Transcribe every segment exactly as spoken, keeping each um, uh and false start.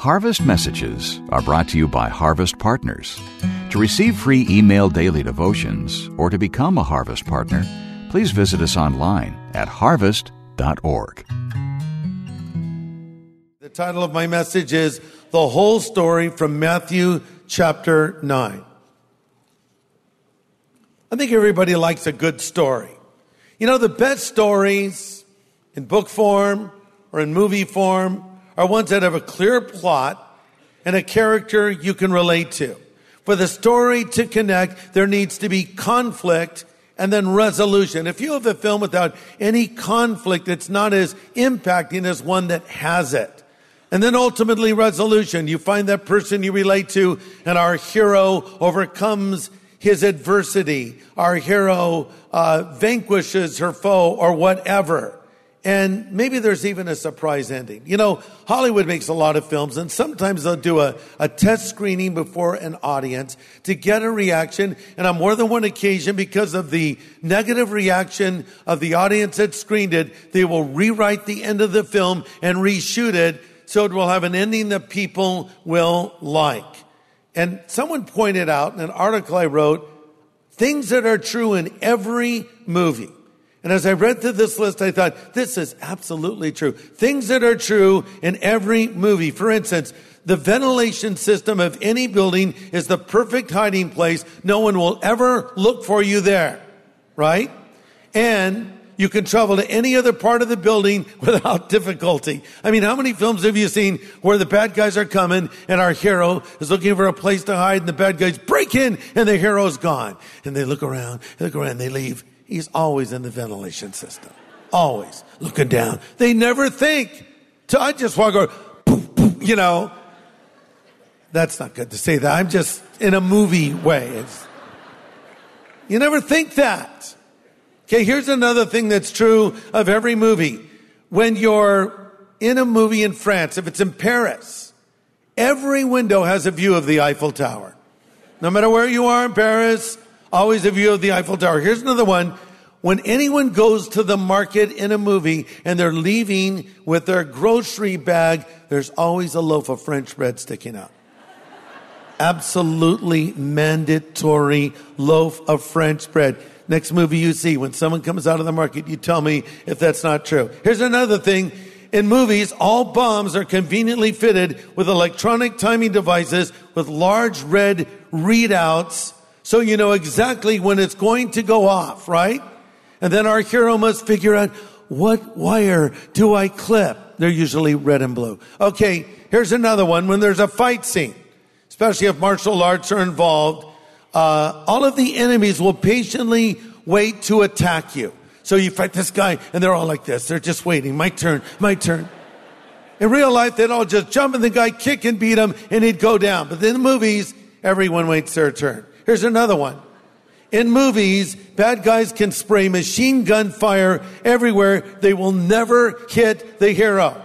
Harvest Messages are brought to you by Harvest Partners. To receive free email daily devotions or to become a Harvest Partner, please visit us online at harvest dot org. The title of my message is The Whole Story from Matthew chapter nine. I think everybody likes a good story. You know, the best stories in book form or in movie form are ones that have a clear plot and a character you can relate to. For the story to connect, there needs to be conflict and then resolution. If you have a film without any conflict, it's not as impacting as one that has it. And then ultimately resolution. You find that person you relate to, and our hero overcomes his adversity. Our hero uh, vanquishes her foe or whatever. And maybe there's even a surprise ending. You know, Hollywood makes a lot of films, and sometimes they'll do a, a test screening before an audience to get a reaction. And on more than one occasion, because of the negative reaction of the audience that screened it, they will rewrite the end of the film and reshoot it so it will have an ending that people will like. And someone pointed out in an article I wrote, things that are true in every movie. And as I read through this list, I thought, this is absolutely true. Things that are true in every movie. For instance, the ventilation system of any building is the perfect hiding place. No one will ever look for you there, right? And you can travel to any other part of the building without difficulty. I mean, how many films have you seen where the bad guys are coming and our hero is looking for a place to hide and the bad guys break in and the hero's gone? And they look around, they look around, they leave. He's always in the ventilation system. Always looking down. They never think to, I just walk over, poof, poof, you know. That's not good to say that. I'm just in a movie way. It's, you never think that. Okay, here's another thing that's true of every movie. When you're in a movie in France, if it's in Paris, every window has a view of the Eiffel Tower. No matter where you are in Paris, always a view of the Eiffel Tower. Here's another one. When anyone goes to the market in a movie and they're leaving with their grocery bag, there's always a loaf of French bread sticking out. Absolutely mandatory loaf of French bread. Next movie you see, when someone comes out of the market, you tell me if that's not true. Here's another thing. In movies, all bombs are conveniently fitted with electronic timing devices with large red readouts, so you know exactly when it's going to go off, right? And then our hero must figure out, what wire do I clip? They're usually red and blue. Okay, here's another one. When there's a fight scene, especially if martial arts are involved, uh, all of the enemies will patiently wait to attack you. So you fight this guy, and they're all like this. They're just waiting. My turn, my turn. In real life, they'd all just jump in the guy, kick and beat him, and he'd go down. But in the movies, everyone waits their turn. Here's another one. In movies, bad guys can spray machine gun fire everywhere. They will never hit the hero.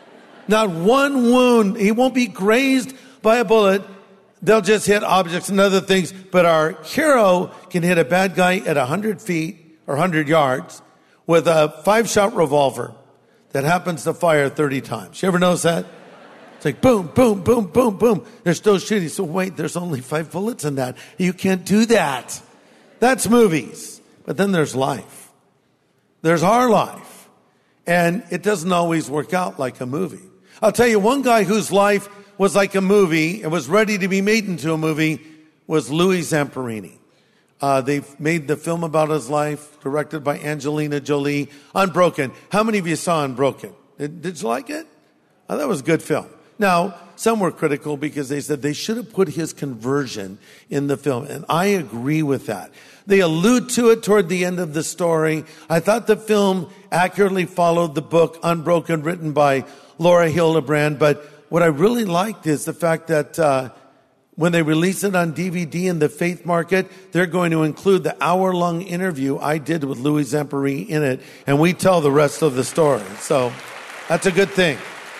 Not one wound. He won't be grazed by a bullet. They'll just hit objects and other things. But our hero can hit a bad guy at one hundred feet or one hundred yards with a five-shot revolver that happens to fire thirty times. You ever notice that? It's like boom, boom, boom, boom, boom. They're still shooting. So wait, there's only five bullets in that. You can't do that. That's movies. But then there's life. There's our life. And it doesn't always work out like a movie. I'll tell you, one guy whose life was like a movie and was ready to be made into a movie was Louis Zamperini. Uh, they've made the film about his life, directed by Angelina Jolie, Unbroken. How many of you saw Unbroken? Did, did you like it? Oh, that was a good film. Now, some were critical because they said they should have put his conversion in the film. And I agree with that. They allude to it toward the end of the story. I thought the film accurately followed the book Unbroken, written by Laura Hildebrand. But what I really liked is the fact that uh, when they release it on D V D in the faith market, they're going to include the hour-long interview I did with Louis Zamperini in it. And we tell the rest of the story. So that's a good thing.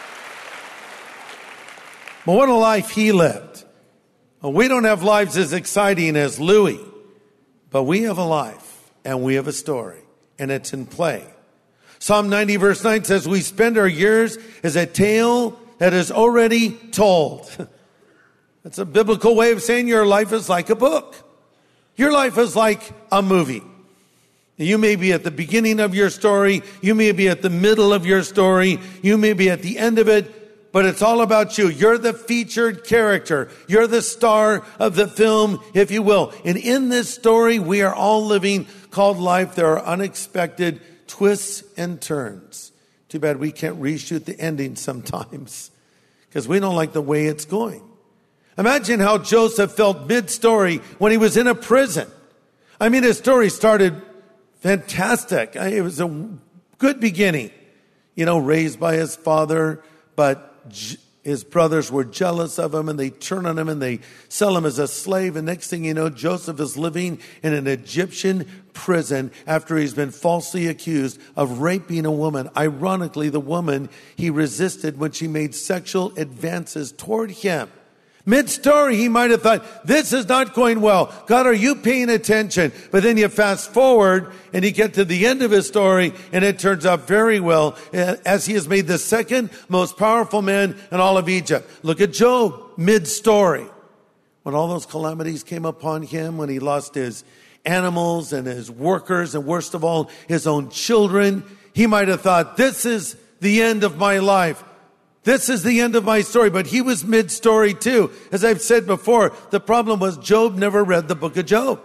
But what a life he lived. Well, we don't have lives as exciting as Louis, but we have a life and we have a story, and it's in play. Psalm ninety verse nine says, we spend our years as a tale that is already told. That's a biblical way of saying your life is like a book. Your life is like a movie. You may be at the beginning of your story. You may be at the middle of your story. You may be at the end of it, but it's all about you. You're the featured character. You're the star of the film, if you will. And in this story, we are all living called life. There are unexpected twists and turns. Too bad we can't reshoot the ending sometimes because we don't like the way it's going. Imagine how Joseph felt mid-story when he was in a prison. I mean, his story started fantastic. It was a good beginning. You know, raised by his father, but his brothers were jealous of him and they turn on him and they sell him as a slave. And next thing you know, Joseph is living in an Egyptian prison after he's been falsely accused of raping a woman. Ironically, the woman he resisted when she made sexual advances toward him. Mid-story, he might have thought, this is not going well. God, are you paying attention? But then you fast forward and you get to the end of his story and it turns out very well as he has made the second most powerful man in all of Egypt. Look at Job, mid-story. When all those calamities came upon him, when he lost his animals and his workers and worst of all, his own children, he might have thought, this is the end of my life. This is the end of my story, but he was mid-story too. As I've said before, the problem was Job never read the book of Job.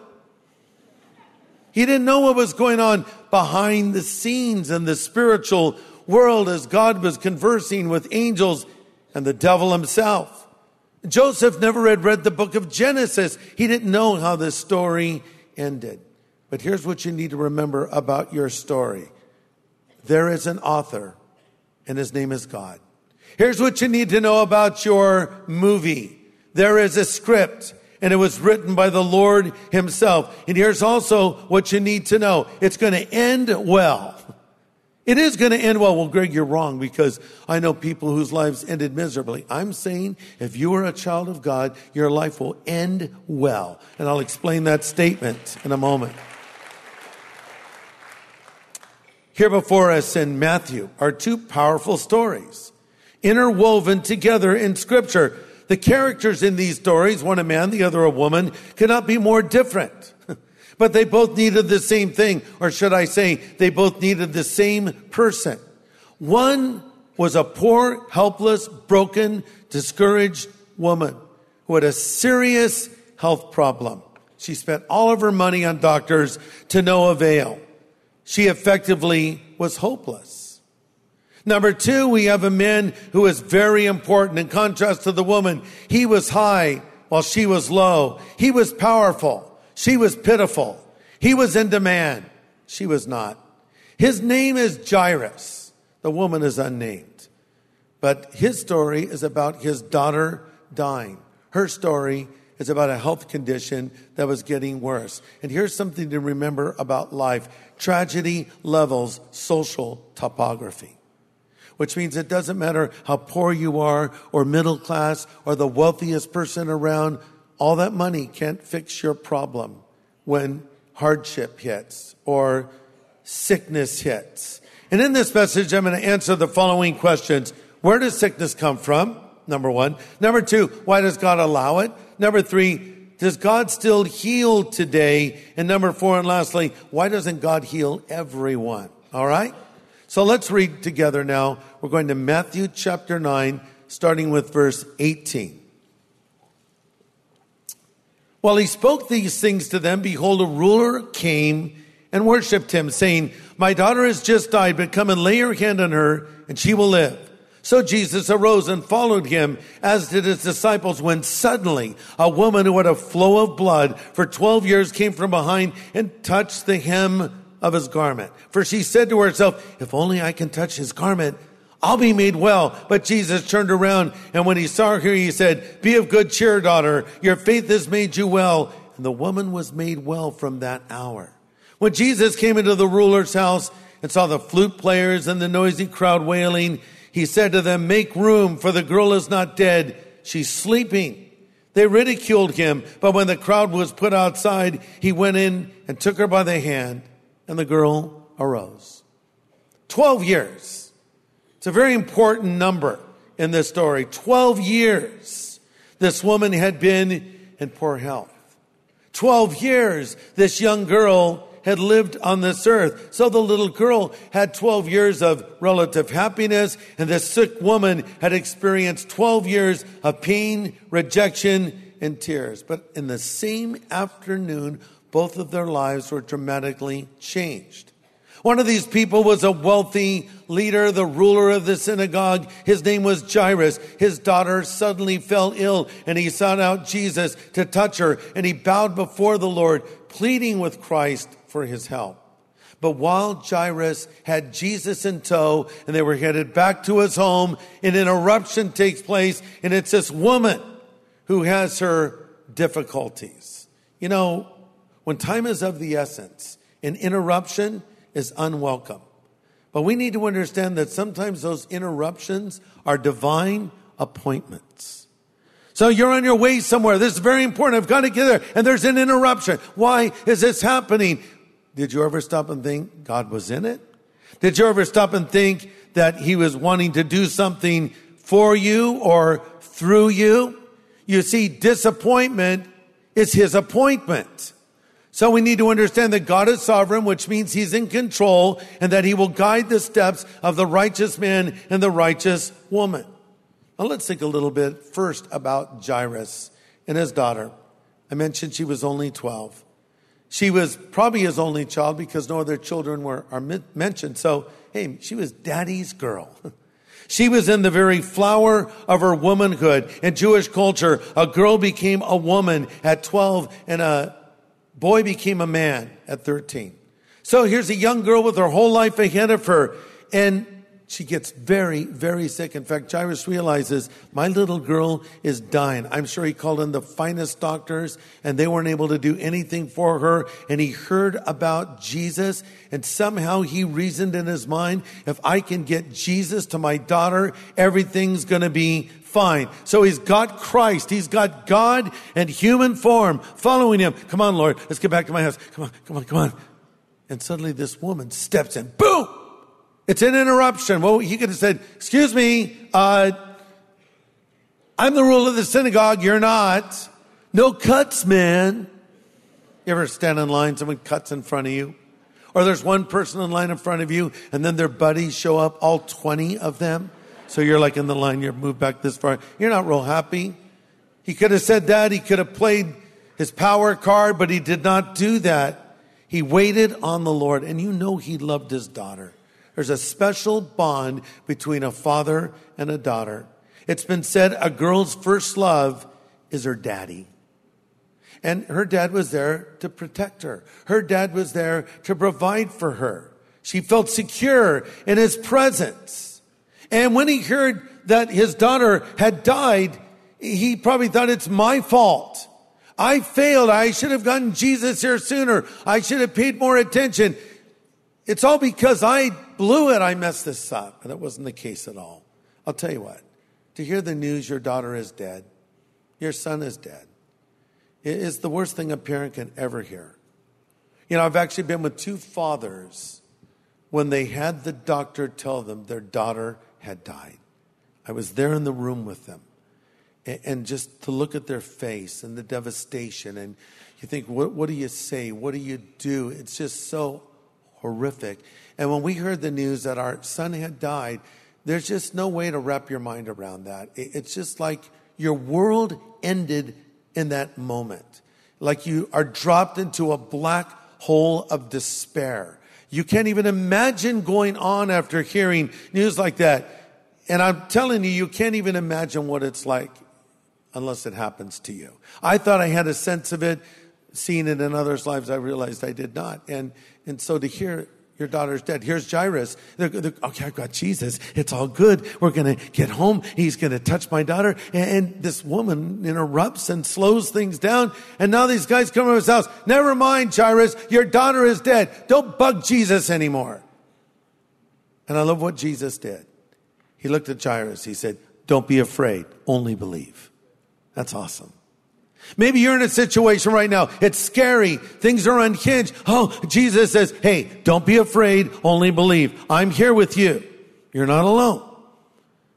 He didn't know what was going on behind the scenes in the spiritual world as God was conversing with angels and the devil himself. Joseph never had read the book of Genesis. He didn't know how this story ended. But here's what you need to remember about your story. There is an author, and his name is God. Here's what you need to know about your movie. There is a script, and it was written by the Lord himself. And here's also what you need to know. It's going to end well. It is going to end well. Well, Greg, you're wrong because I know people whose lives ended miserably. I'm saying if you are a child of God, your life will end well. And I'll explain that statement in a moment. Here before us in Matthew are two powerful stories, interwoven together in Scripture. The characters in these stories, one a man, the other a woman, cannot be more different. But they both needed the same thing, or should I say, they both needed the same person. One was a poor, helpless, broken, discouraged woman who had a serious health problem. She spent all of her money on doctors to no avail. She effectively was hopeless. Number two, we have a man who is very important. In contrast to the woman, he was high while she was low. He was powerful. She was pitiful. He was in demand. She was not. His name is Jairus. The woman is unnamed. But his story is about his daughter dying. Her story is about a health condition that was getting worse. And here's something to remember about life. Tragedy levels social topography, which means it doesn't matter how poor you are or middle class or the wealthiest person around. All that money can't fix your problem when hardship hits or sickness hits. And in this message, I'm going to answer the following questions. Where does sickness come from? Number one. Number two, why does God allow it? Number three, does God still heal today? And number four, and lastly, why doesn't God heal everyone? All right? So let's read together now. We're going to Matthew chapter nine, starting with verse eighteen. While he spoke these things to them, behold, a ruler came and worshipped him, saying, my daughter has just died, but come and lay your hand on her, and she will live. So Jesus arose and followed him, as did his disciples, when suddenly a woman who had a flow of blood for twelve years came from behind and touched the hem of his garment. For she said to herself, if only I can touch his garment, I'll be made well. But Jesus turned around, and when he saw her, he said, be of good cheer, daughter. Your faith has made you well. And the woman was made well from that hour. When Jesus came into the ruler's house and saw the flute players and the noisy crowd wailing, he said to them, make room, for the girl is not dead. She's sleeping. They ridiculed him, but when the crowd was put outside, he went in and took her by the hand, and the girl arose. Twelve years. It's a very important number in this story. Twelve years this woman had been in poor health. Twelve years this young girl had lived on this earth. So the little girl had twelve years of relative happiness, and this sick woman had experienced twelve years of pain, rejection, and tears. But in the same afternoon, both of their lives were dramatically changed. One of these people was a wealthy leader, the ruler of the synagogue. His name was Jairus. His daughter suddenly fell ill, and he sought out Jesus to touch her, and he bowed before the Lord, pleading with Christ for his help. But while Jairus had Jesus in tow and they were headed back to his home, an interruption takes place, and it's this woman who has her difficulties. You know, when time is of the essence, an interruption is unwelcome. But we need to understand that sometimes those interruptions are divine appointments. So you're on your way somewhere. This is very important. I've got to get there. And there's an interruption. Why is this happening? Did you ever stop and think God was in it? Did you ever stop and think that he was wanting to do something for you or through you? You see, disappointment is his appointment. So we need to understand that God is sovereign, which means he's in control, and that he will guide the steps of the righteous man and the righteous woman. Now let's think a little bit first about Jairus and his daughter. I mentioned she was only twelve. She was probably his only child because no other children were are mentioned. So, hey, she was daddy's girl. She was in the very flower of her womanhood. In Jewish culture, a girl became a woman at twelve and a boy became a man at thirteen. So here's a young girl with her whole life ahead of her, and she gets very, very sick. In fact, Jairus realizes, my little girl is dying. I'm sure he called in the finest doctors, and they weren't able to do anything for her. And he heard about Jesus, and somehow he reasoned in his mind, if I can get Jesus to my daughter, everything's going to be fine. So he's got Christ. He's got God in human form following him. Come on, Lord, let's get back to my house. Come on, come on, come on. And suddenly this woman steps in. Boom! It's an interruption. Well, he could have said, excuse me, uh, I'm the ruler of the synagogue. You're not. No cuts, man. You ever stand in line, someone cuts in front of you? Or there's one person in line in front of you, and then their buddies show up, all twenty of them. So you're like in the line, you're moved back this far. You're not real happy. He could have said that. He could have played his power card, but he did not do that. He waited on the Lord, and you know he loved his daughter. There's a special bond between a father and a daughter. It's been said a girl's first love is her daddy. And her dad was there to protect her. Her dad was there to provide for her. She felt secure in his presence. And when he heard that his daughter had died, he probably thought, it's my fault. I failed. I should have gotten Jesus here sooner. I should have paid more attention. It's all because I blew it. I messed this up. And that wasn't the case at all. I'll tell you what. To hear the news your daughter is dead, your son is dead, it is the worst thing a parent can ever hear. You know, I've actually been with two fathers when they had the doctor tell them their daughter had died. I was there in the room with them. And just to look at their face and the devastation, and you think, what, what do you say? What do you do? It's just so horrific. And when we heard the news that our son had died, there's just no way to wrap your mind around that. It's just like your world ended in that moment. Like you are dropped into a black hole of despair. You can't even imagine going on after hearing news like that. And I'm telling you, you can't even imagine what it's like unless it happens to you. I thought I had a sense of it. Seeing it in others' lives, I realized I did not. And and so to hear your daughter's dead. Here's Jairus. They're, they're, okay, I've got Jesus. It's all good. We're going to get home. He's going to touch my daughter. And, and this woman interrupts and slows things down. And now these guys come to his house. Never mind, Jairus. Your daughter is dead. Don't bug Jesus anymore. And I love what Jesus did. He looked at Jairus. He said, don't be afraid. Only believe. That's awesome. Maybe you're in a situation right now. It's scary. Things are unhinged. Oh, Jesus says, hey, don't be afraid. Only believe. I'm here with you. You're not alone.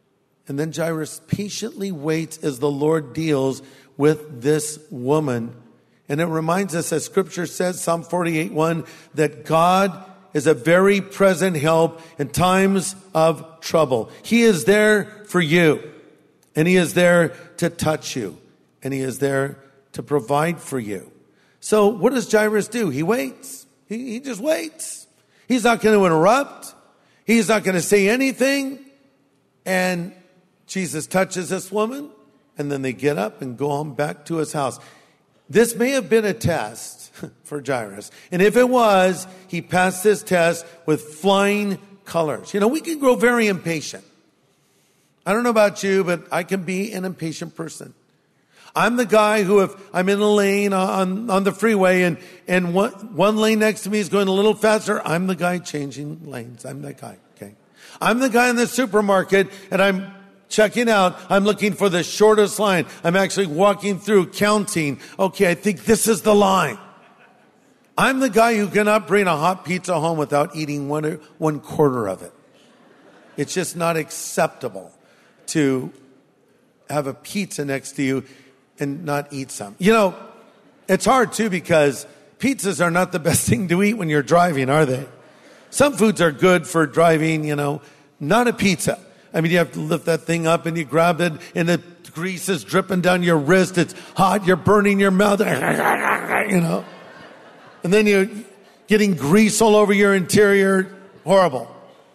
And then Jairus patiently waits as the Lord deals with this woman. And it reminds us, as Scripture says, Psalm forty-eight one, that God is a very present help in times of trouble. He is there for you, and He is there to touch you, and He is there to provide for you. So what does Jairus do? He waits. He, he just waits. He's not going to interrupt. He's not going to say anything. And Jesus touches this woman, and then they get up and go on back to his house. This may have been a test for Jairus. And if it was, he passed this test with flying colors. You know, we can grow very impatient. I don't know about you, but I can be an impatient person. I'm the guy who, if I'm in a lane on, on the freeway and, and one, one lane next to me is going a little faster, I'm the guy changing lanes. I'm that guy, okay? I'm the guy in the supermarket, and I'm checking out. I'm looking for the shortest line. I'm actually walking through, counting. Okay, I think this is the line. I'm the guy who cannot bring a hot pizza home without eating one, one quarter of it. It's just not acceptable to have a pizza next to you and not eat some. You know, it's hard too, because pizzas are not the best thing to eat when you're driving, are they? Some foods are good for driving, you know, not a pizza. I mean, you have to lift that thing up and you grab it and the grease is dripping down your wrist. It's hot. You're burning your mouth, you know, and then you're getting grease all over your interior. Horrible.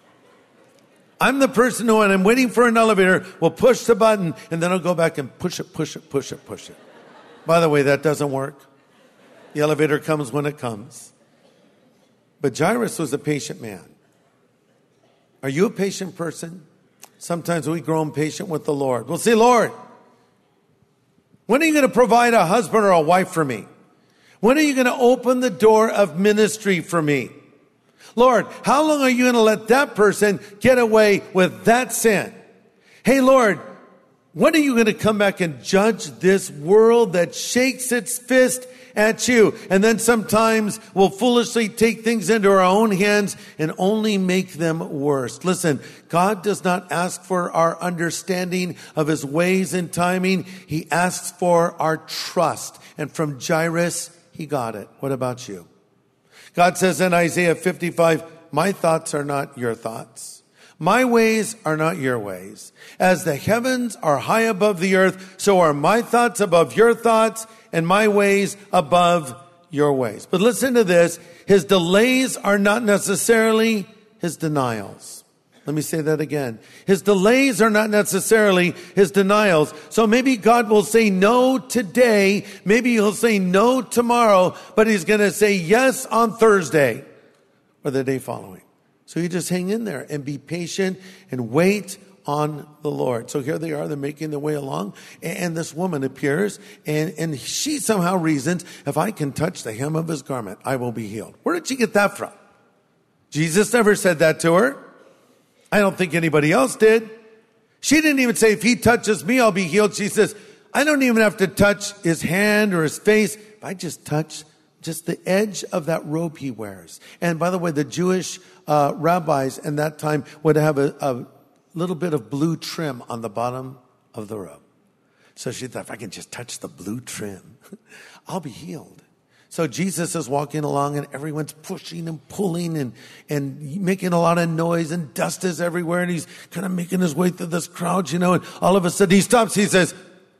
I'm the person who, when I'm waiting for an elevator, will push the button and then I'll go back and push it, push it, push it, push it. By the way, that doesn't work. The elevator comes when it comes. But Jairus was a patient man. Are you a patient person? Sometimes we grow impatient with the Lord. We'll say, Lord, when are you going to provide a husband or a wife for me? When are you going to open the door of ministry for me? Lord, how long are you going to let that person get away with that sin? Hey, Lord, when are you going to come back and judge this world that shakes its fist at you? And then sometimes we'll foolishly take things into our own hands and only make them worse. Listen, God does not ask for our understanding of his ways and timing. He asks for our trust. And from Jairus, he got it. What about you? God says in Isaiah fifty-five, my thoughts are not your thoughts. My ways are not your ways. As the heavens are high above the earth, so are my thoughts above your thoughts and my ways above your ways. But listen to this. His delays are not necessarily his denials. Let me say that again. His delays are not necessarily his denials. So maybe God will say no today. Maybe he'll say no tomorrow, but he's going to say yes on Thursday or the day following. So you just hang in there and be patient and wait on the Lord. So here they are, they're making their way along, and this woman appears, and, and she somehow reasons, if I can touch the hem of his garment, I will be healed. Where did she get that from? Jesus never said that to her. I don't think anybody else did. She didn't even say, if he touches me, I'll be healed. She says, I don't even have to touch his hand or his face. If I just touch just the edge of that robe he wears. And by the way, the Jewish uh, rabbis in that time would have a, a little bit of blue trim on the bottom of the robe. So she thought, if I can just touch the blue trim, I'll be healed. So Jesus is walking along and everyone's pushing and pulling and, and making a lot of noise and dust is everywhere. And he's kind of making his way through this crowd, you know, and all of a sudden he stops. He says,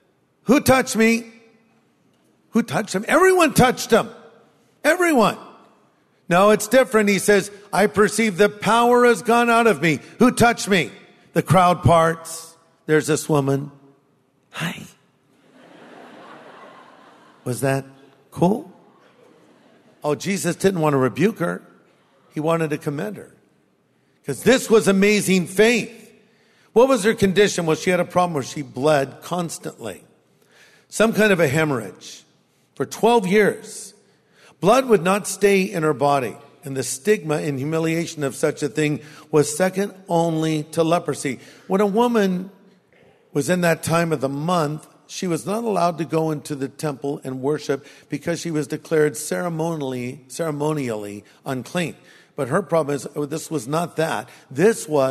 who touched me? Who touched him? Everyone touched him. Everyone. No, it's different. He says, I perceive the power has gone out of me. Who touched me? The crowd parts. There's this woman. Hi. Was that cool? Oh, Jesus didn't want to rebuke her. He wanted to commend her. Because this was amazing faith. What was her condition? Well, she had a problem where she bled constantly. Some kind of a hemorrhage. For twelve years. Blood would not stay in her body. And the stigma and humiliation of such a thing was second only to leprosy. When a woman was in that time of the month, she was not allowed to go into the temple and worship because she was declared ceremonially, ceremonially unclean. But her problem is, oh, this was not that. This was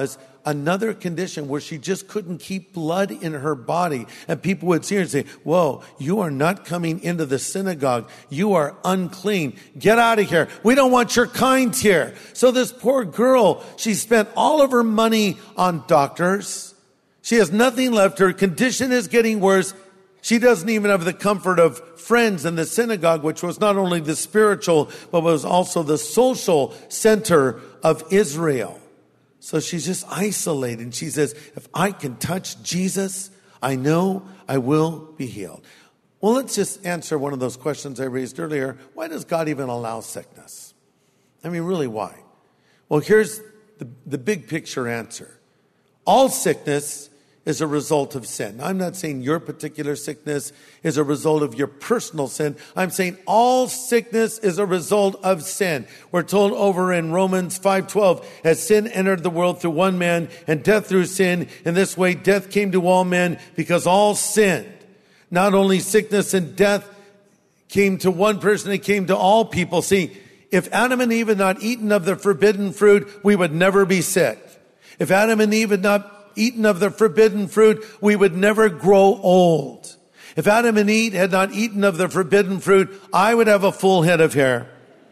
another condition where she just couldn't keep blood in her body. And people would see her and say, whoa, you are not coming into the synagogue. You are unclean. Get out of here. We don't want your kind here. So this poor girl, she spent all of her money on doctors. She has nothing left. Her condition is getting worse. She doesn't even have the comfort of friends in the synagogue, which was not only the spiritual, but was also the social center of Israel. So she's just isolated. And she says, if I can touch Jesus, I know I will be healed. Well, let's just answer one of those questions I raised earlier. Why does God even allow sickness? I mean, really, why? Well, here's the, the big picture answer. All sickness is a result of sin. Now, I'm not saying your particular sickness is a result of your personal sin. I'm saying all sickness is a result of sin. We're told over in Romans five twelve, as sin entered the world through one man and death through sin, in this way death came to all men because all sinned. Not only sickness and death came to one person, it came to all people. See, if Adam and Eve had not eaten of the forbidden fruit, we would never be sick. If Adam and Eve had not eaten of the forbidden fruit, we would never grow old. If Adam and Eve had not eaten of the forbidden fruit, I would have a full head of hair.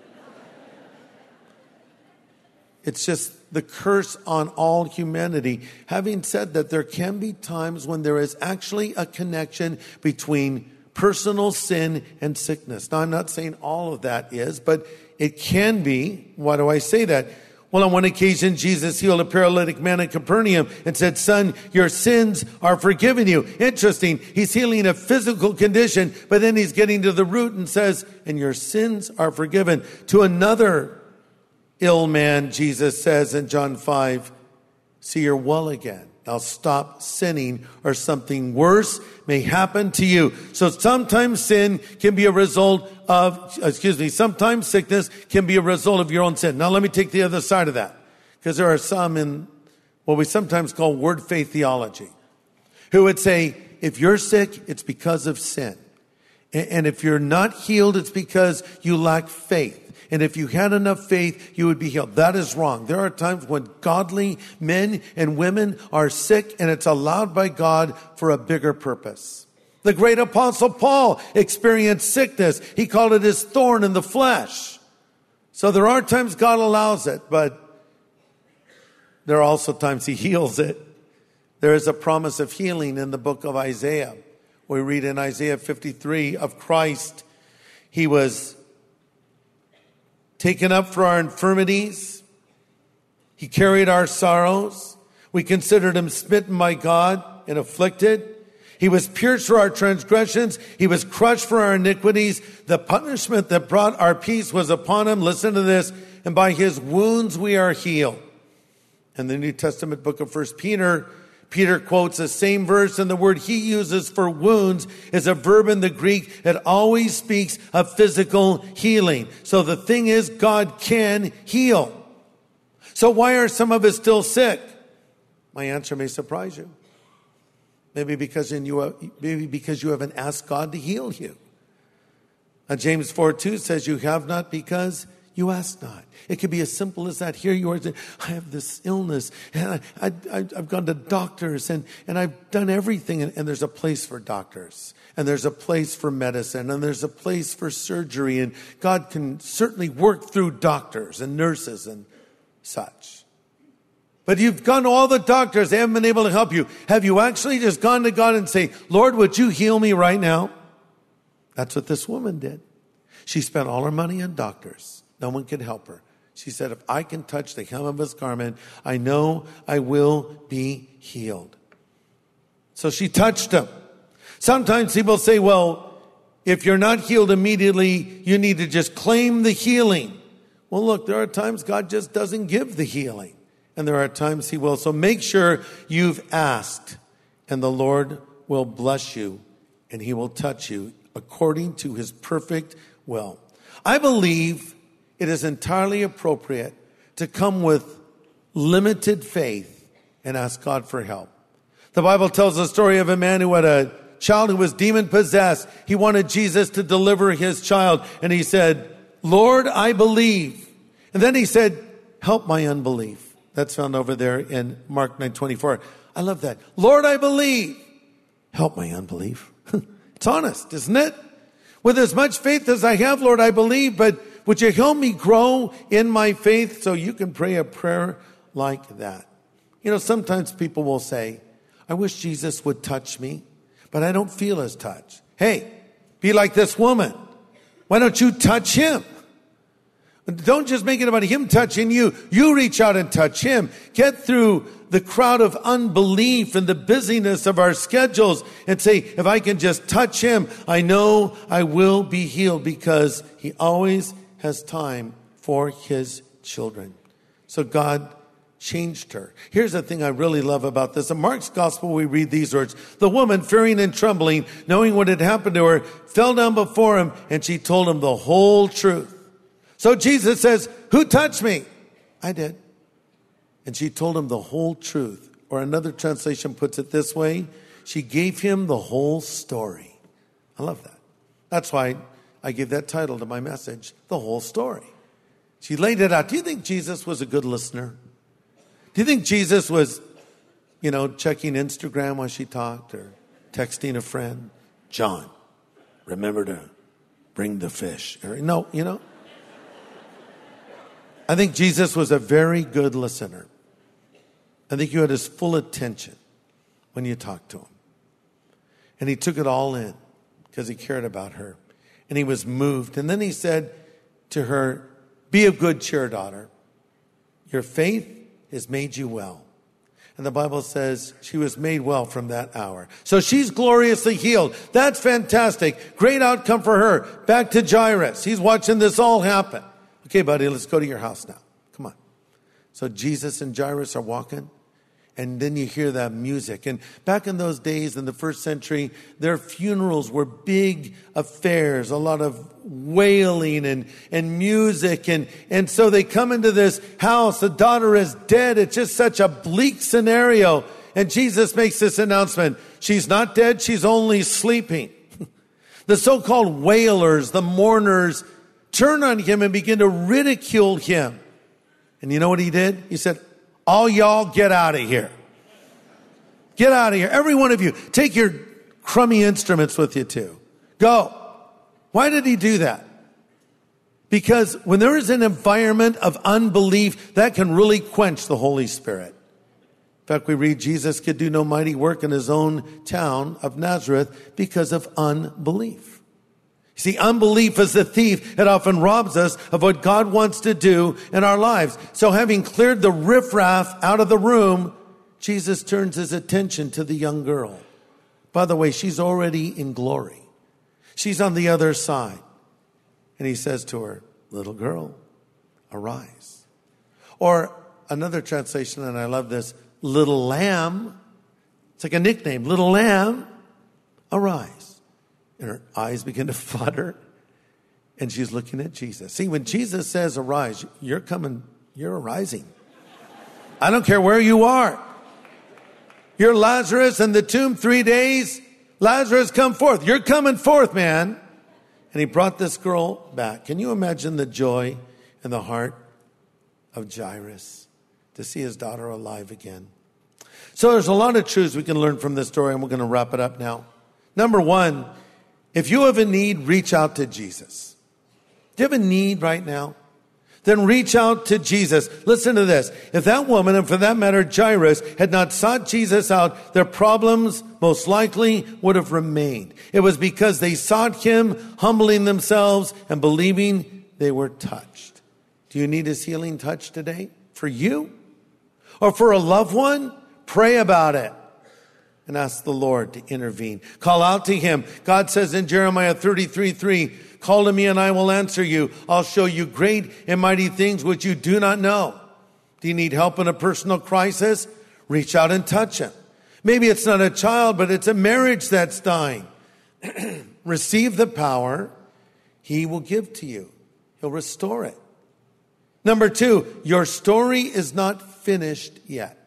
It's just the curse on all humanity. Having said that, there can be times when there is actually a connection between personal sin and sickness. Now, I'm not saying all of that is, but it can be. Why do I say that? Well, on one occasion, Jesus healed a paralytic man in Capernaum and said, son, your sins are forgiven you. Interesting. He's healing a physical condition, but then he's getting to the root and says, and your sins are forgiven. To another ill man, Jesus says in John five, see, you're well again. Now stop sinning or something worse may happen to you. So sometimes sin can be a result of, excuse me, sometimes sickness can be a result of your own sin. Now let me take the other side of that, because there are some in what we sometimes call word faith theology who would say, if you're sick, it's because of sin. And if you're not healed, it's because you lack faith. And if you had enough faith, you would be healed. That is wrong. There are times when godly men and women are sick, and it's allowed by God for a bigger purpose. The great apostle Paul experienced sickness. He called it his thorn in the flesh. So there are times God allows it, but there are also times he heals it. There is a promise of healing in the book of Isaiah. We read in Isaiah fifty-three of Christ. He was taken up for our infirmities. He carried our sorrows. We considered him smitten by God and afflicted. He was pierced for our transgressions. He was crushed for our iniquities. The punishment that brought our peace was upon him. Listen to this. And by his wounds we are healed. In the New Testament book of First Peter, Peter quotes the same verse, and the word he uses for wounds is a verb in the Greek that always speaks of physical healing. So the thing is, God can heal. So why are some of us still sick? My answer may surprise you. Maybe because in you, maybe because you haven't asked God to heal you. Now, James four two says, you have not because you ask not. It could be as simple as that. Here you are saying, I have this illness, and I, I, I've gone to doctors, and, and I've done everything. And, and there's a place for doctors, and there's a place for medicine, and there's a place for surgery. And God can certainly work through doctors and nurses and such. But you've gone to all the doctors. They haven't been able to help you. Have you actually just gone to God and say, Lord, would you heal me right now? That's what this woman did. She spent all her money on doctors. No one could help her. She said, if I can touch the hem of his garment, I know I will be healed. So she touched him. Sometimes people say, well, if you're not healed immediately, you need to just claim the healing. Well, look, there are times God just doesn't give the healing. And there are times he will. So make sure you've asked, and the Lord will bless you, and he will touch you according to his perfect will. I believe it is entirely appropriate to come with limited faith and ask God for help. The Bible tells the story of a man who had a child who was demon possessed. He wanted Jesus to deliver his child. And he said, Lord, I believe. And then he said, help my unbelief. That's found over there in Mark nine twenty-four. I love that. Lord, I believe. Help my unbelief. It's honest, isn't it? With as much faith as I have, Lord, I believe, but would you help me grow in my faith so you can pray a prayer like that? You know, sometimes people will say, I wish Jesus would touch me, but I don't feel his touch. Hey, be like this woman. Why don't you touch him? Don't just make it about him touching you. You reach out and touch him. Get through the crowd of unbelief and the busyness of our schedules and say, if I can just touch him, I know I will be healed, because he always has time for his children. So God changed her. Here's the thing I really love about this. In Mark's gospel, we read these words. The woman, fearing and trembling, knowing what had happened to her, fell down before him, and she told him the whole truth. So Jesus says, who touched me? I did. And she told him the whole truth. Or another translation puts it this way. She gave him the whole story. I love that. That's why I gave that title to my message, The Whole Story. She laid it out. Do you think Jesus was a good listener? Do you think Jesus was, you know, checking Instagram while she talked, or texting a friend? John, remember to bring the fish. Or, no, you know. I think Jesus was a very good listener. I think you had his full attention when you talked to him. And he took it all in because he cared about her. And he was moved. And then he said to her, be of good cheer, daughter. Your faith has made you well. And the Bible says she was made well from that hour. So she's gloriously healed. That's fantastic. Great outcome for her. Back to Jairus. He's watching this all happen. Okay, buddy, let's go to your house now. Come on. So Jesus and Jairus are walking, and then you hear that music. And back in those days, in the first century, their funerals were big affairs, a lot of wailing and, and music. And, and so they come into this house. The daughter is dead. It's just such a bleak scenario. And Jesus makes this announcement. She's not dead. She's only sleeping. The so-called wailers, the mourners, turn on him and begin to ridicule him. And you know what he did? He said, all y'all get out of here. Get out of here. Every one of you, take your crummy instruments with you too. Go. Why did he do that? Because when there is an environment of unbelief, that can really quench the Holy Spirit. In fact, we read Jesus could do no mighty work in his own town of Nazareth because of unbelief. See, unbelief is the thief. It often robs us of what God wants to do in our lives. So having cleared the riffraff out of the room, Jesus turns his attention to the young girl. By the way, she's already in glory. She's on the other side. And he says to her, little girl, arise. Or another translation, and I love this, little lamb. It's like a nickname, little lamb, arise. And her eyes begin to flutter. And she's looking at Jesus. See, when Jesus says arise, you're coming, you're arising. I don't care where you are. You're Lazarus in the tomb three days. Lazarus, come forth. You're coming forth, man. And he brought this girl back. Can you imagine the joy in the heart of Jairus to see his daughter alive again? So there's a lot of truths we can learn from this story, and we're going to wrap it up now. Number one, if you have a need, reach out to Jesus. Do you have a need right now? Then reach out to Jesus. Listen to this. If that woman, and for that matter, Jairus, had not sought Jesus out, their problems most likely would have remained. It was because they sought him, humbling themselves and believing they were touched. Do you need his healing touch today? For you? Or for a loved one? Pray about it. And ask the Lord to intervene. Call out to him. God says in Jeremiah thirty-three three, call to me and I will answer you. I'll show you great and mighty things which you do not know. Do you need help in a personal crisis? Reach out and touch him. Maybe it's not a child, but it's a marriage that's dying. Receive the power he will give to you. He'll restore it. Number two, your story is not finished yet.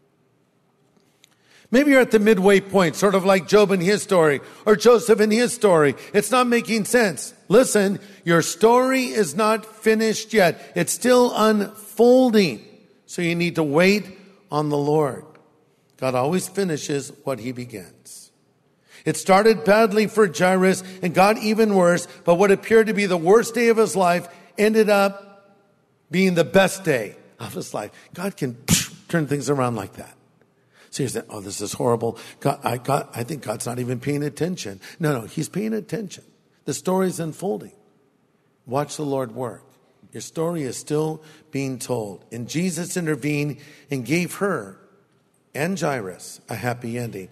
Maybe you're at the midway point, sort of like Job in his story or Joseph in his story. It's not making sense. Listen, your story is not finished yet. It's still unfolding. So you need to wait on the Lord. God always finishes what he begins. It started badly for Jairus and got even worse, but what appeared to be the worst day of his life ended up being the best day of his life. God can turn things around like that. So you're saying, oh, this is horrible. God, I, God, I think God's not even paying attention. No, no, he's paying attention. The story's unfolding. Watch the Lord work. Your story is still being told. And Jesus intervened and gave her and Jairus a happy ending.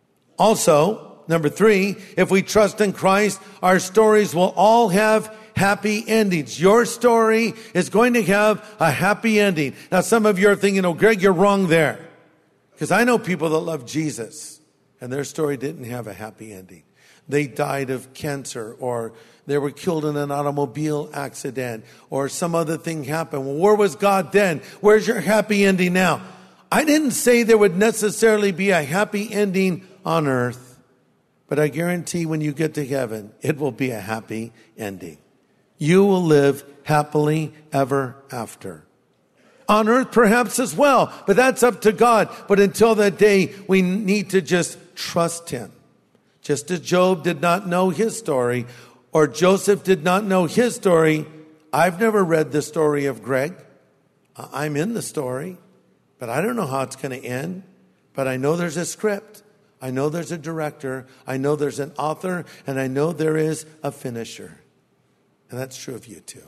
Also, number three, if we trust in Christ, our stories will all have happy endings. Your story is going to have a happy ending. Now, some of you are thinking, oh, Greg, you're wrong there. Because I know people that love Jesus, and their story didn't have a happy ending. They died of cancer, or they were killed in an automobile accident, or some other thing happened. Well, where was God then? Where's your happy ending now? I didn't say there would necessarily be a happy ending on earth, but I guarantee when you get to heaven, it will be a happy ending. You will live happily ever after. On earth perhaps as well, but that's up to God. But until that day, we need to just trust him. Just as Job did not know his story, or Joseph did not know his story, I've never read the story of Greg. I'm in the story, but I don't know how it's going to end. But I know there's a script. I know there's a director. I know there's an author, and I know there is a finisher. And that's true of you too.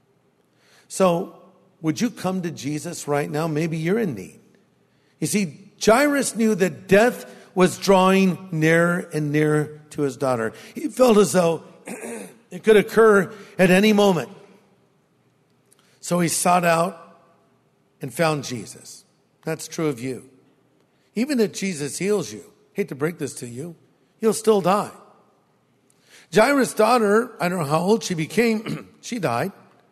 So, would you come to Jesus right now? Maybe you're in need. You see, Jairus knew that death was drawing nearer and nearer to his daughter. He felt as though it could occur at any moment. So he sought out and found Jesus. That's true of you. Even if Jesus heals you, hate to break this to you, you'll still die. Jairus' daughter, I don't know how old she became, she died.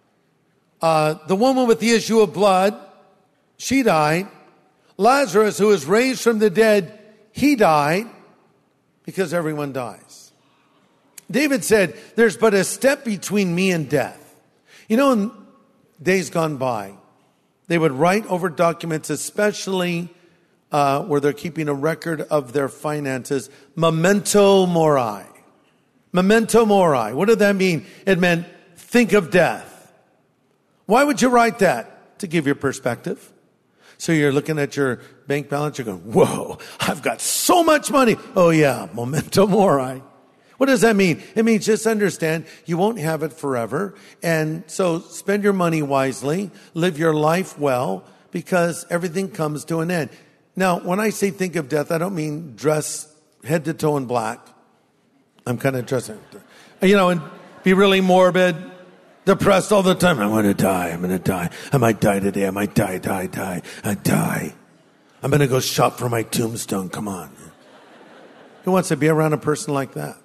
Uh, the woman with the issue of blood, she died. Lazarus, who was raised from the dead, he died, because everyone dies. David said, there's but a step between me and death. You know, in days gone by, they would write over documents, especially uh, where they're keeping a record of their finances, memento mori. Memento mori. What did that mean? It meant think of death. Why would you write that? To give your perspective. So you're looking at your bank balance, you're going, whoa, I've got so much money. Oh yeah, memento mori. What does that mean? It means just understand you won't have it forever. And so spend your money wisely, live your life well, because everything comes to an end. Now, when I say think of death, I don't mean dress head to toe in black. I'm kind of dressing, you know, and be really morbid, depressed all the time. I'm going to die. I'm going to die. I might die today. I might die, die, die. I die. I'm going to go shop for my tombstone. Come on. Who wants to be around a person like that?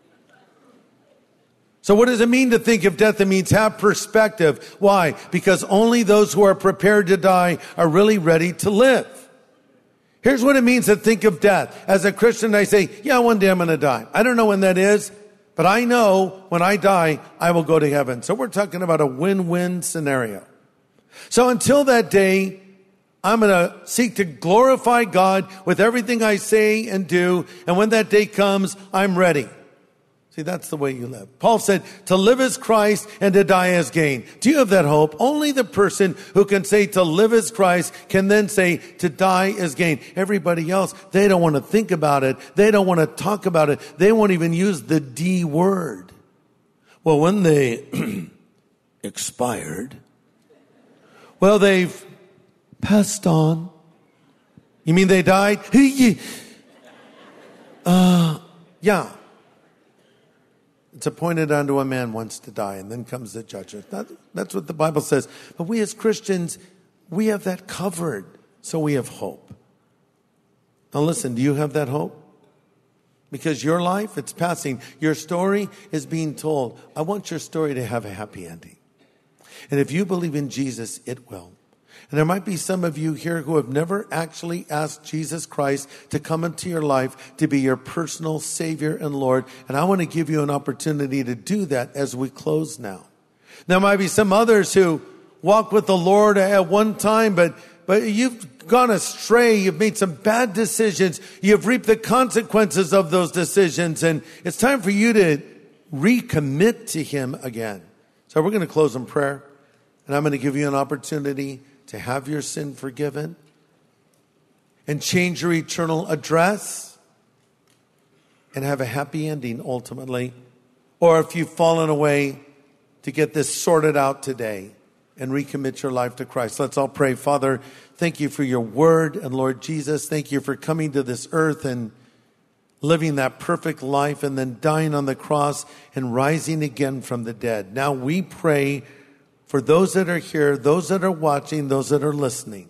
So what does it mean to think of death? It means have perspective. Why? Because only those who are prepared to die are really ready to live. Here's what it means to think of death. As a Christian, I say, yeah, one day I'm going to die. I don't know when that is, but I know when I die, I will go to heaven. So we're talking about a win-win scenario. So until that day, I'm going to seek to glorify God with everything I say and do. And when that day comes, I'm ready. See, that's the way you live. Paul said, to live is Christ and to die is gain. Do you have that hope? Only the person who can say to live is Christ can then say to die is gain. Everybody else, they don't want to think about it. They don't want to talk about it. They won't even use the D word. Well, when they expired, well, they've passed on. You mean they died? uh, yeah. It's appointed unto a man once to die, and then comes the judgment. That, that's what the Bible says. But we as Christians, we have that covered, so we have hope. Now listen, do you have that hope? Because your life, it's passing. Your story is being told. I want your story to have a happy ending. And if you believe in Jesus, it will. And there might be some of you here who have never actually asked Jesus Christ to come into your life to be your personal Savior and Lord. And I want to give you an opportunity to do that as we close now. There might be some others who walked with the Lord at one time, but but you've gone astray. You've made some bad decisions. You've reaped the consequences of those decisions. And it's time for you to recommit to him again. So we're going to close in prayer. And I'm going to give you an opportunity to have your sin forgiven and change your eternal address and have a happy ending ultimately. Or if you've fallen away, to get this sorted out today and recommit your life to Christ. Let's all pray. Father, thank you for your word. And Lord Jesus, thank you for coming to this earth and living that perfect life and then dying on the cross and rising again from the dead. Now we pray for those that are here, those that are watching, those that are listening.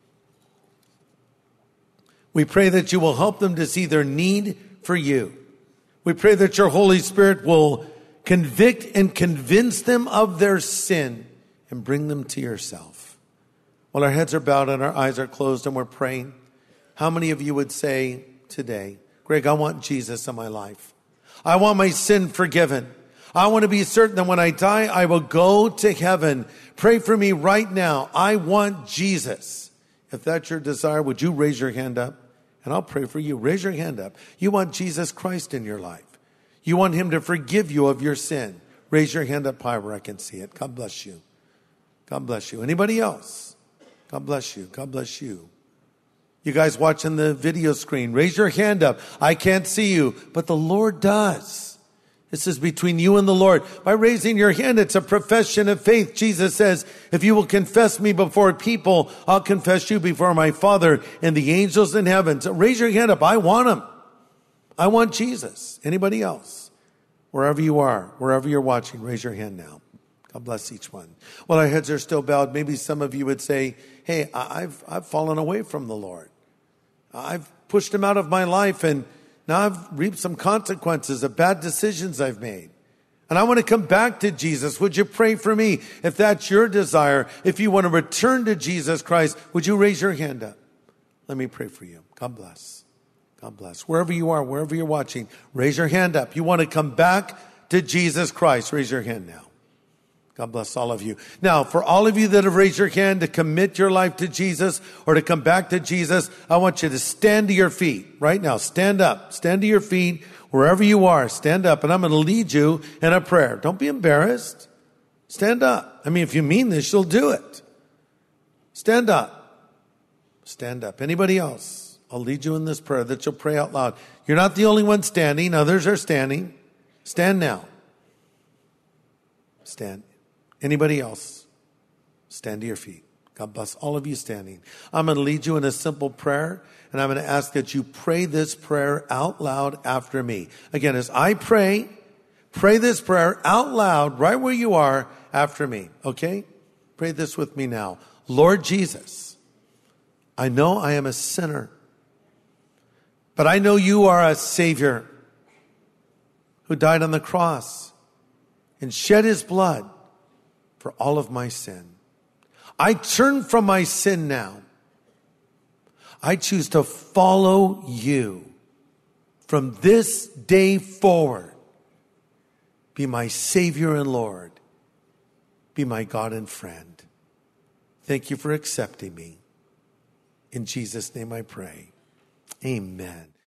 We pray that you will help them to see their need for you. We pray that your Holy Spirit will convict and convince them of their sin and bring them to yourself. While our heads are bowed and our eyes are closed and we're praying, how many of you would say today, Greg, I want Jesus in my life. I want my sin forgiven. I want to be certain that when I die, I will go to heaven. Pray for me right now. I want Jesus. If that's your desire, would you raise your hand up? And I'll pray for you. Raise your hand up. You want Jesus Christ in your life. You want him to forgive you of your sin. Raise your hand up high where I can see it. God bless you. God bless you. Anybody else? God bless you. God bless you. You guys watching the video screen, raise your hand up. I can't see you, but the Lord does. This is between you and the Lord. By raising your hand, it's a profession of faith. Jesus says, if you will confess me before people, I'll confess you before my Father and the angels in heaven. So raise your hand up. I want him. I want Jesus. Anybody else? Wherever you are, wherever you're watching, raise your hand now. God bless each one. While our heads are still bowed, maybe some of you would say, hey, I've, I've fallen away from the Lord. I've pushed him out of my life and now I've reaped some consequences of bad decisions I've made. And I want to come back to Jesus. Would you pray for me? If that's your desire, if you want to return to Jesus Christ, would you raise your hand up? Let me pray for you. God bless. God bless. Wherever you are, wherever you're watching, raise your hand up. You want to come back to Jesus Christ. Raise your hand now. God bless all of you. Now, for all of you that have raised your hand to commit your life to Jesus or to come back to Jesus, I want you to stand to your feet right now. Stand up. Stand to your feet wherever you are. Stand up, and I'm going to lead you in a prayer. Don't be embarrassed. Stand up. I mean, if you mean this, you'll do it. Stand up. Stand up. Anybody else? I'll lead you in this prayer that you'll pray out loud. You're not the only one standing. Others are standing. Stand now. Stand. Anybody else? Stand to your feet. God bless all of you standing. I'm going to lead you in a simple prayer, and I'm going to ask that you pray this prayer out loud after me. Again, as I pray, pray this prayer out loud right where you are after me. Okay? Pray this with me now. Lord Jesus, I know I am a sinner, but I know you are a Savior who died on the cross and shed his blood for all of my sin. I turn from my sin now. I choose to follow you from this day forward. Be my Savior and Lord. Be my God and friend. Thank you for accepting me. In Jesus' name I pray. Amen.